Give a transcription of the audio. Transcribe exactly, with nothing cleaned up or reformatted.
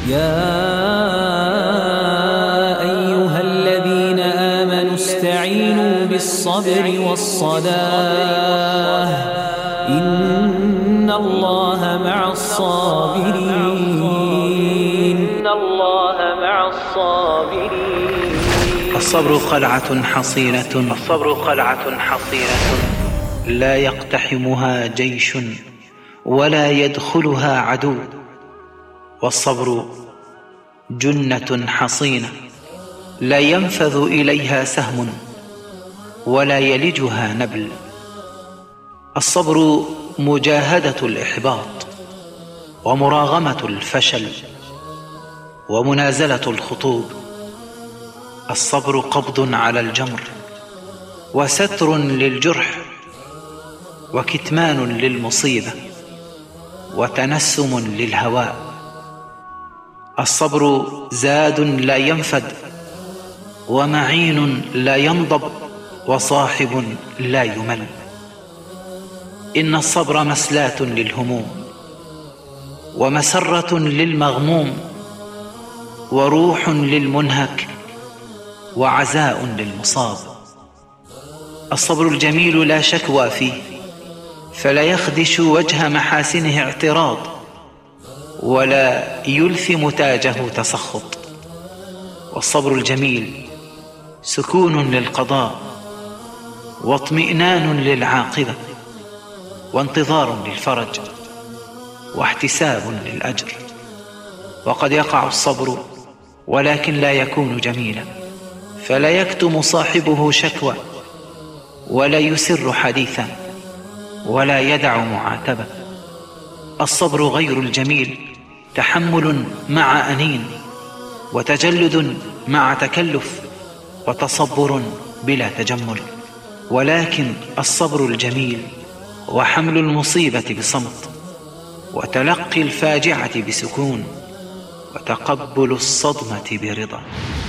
يا أيها الذين آمنوا استعينوا بالصبر والصلاة إن الله مع الصابرين إن الله مع الصابرين الصبر قلعة حصينة الصبر قلعة حصينة لا يقتحمها جيش ولا يدخلها عدو، والصبر جنة حصينة لا ينفذ إليها سهم ولا يلجها نبل. الصبر مجاهدة الإحباط ومراغمة الفشل ومنازلة الخطوب. الصبر قبض على الجمر وستر للجرح وكتمان للمصيبة وتنسم للهواء. الصبر زاد لا ينفد ومعين لا ينضب وصاحب لا يمل. إن الصبر مسلاة للهموم ومسرة للمغموم وروح للمنهك وعزاء للمصاب. الصبر الجميل لا شكوى فيه، فلا يخدش وجه محاسنه اعتراض ولا يلثم تاجه تسخط. والصبر الجميل سكون للقضاء واطمئنان للعاقبة وانتظار للفرج واحتساب للأجر. وقد يقع الصبر ولكن لا يكون جميلا، فلا يكتم صاحبه شكوى ولا يسر حديثا ولا يدع معاتبة. الصبر غير الجميل تحمل مع أنين وتجلد مع تكلف وتصبر بلا تجمل. ولكن الصبر الجميل وحمل المصيبة بصمت وتلقي الفاجعة بسكون وتقبل الصدمة برضا.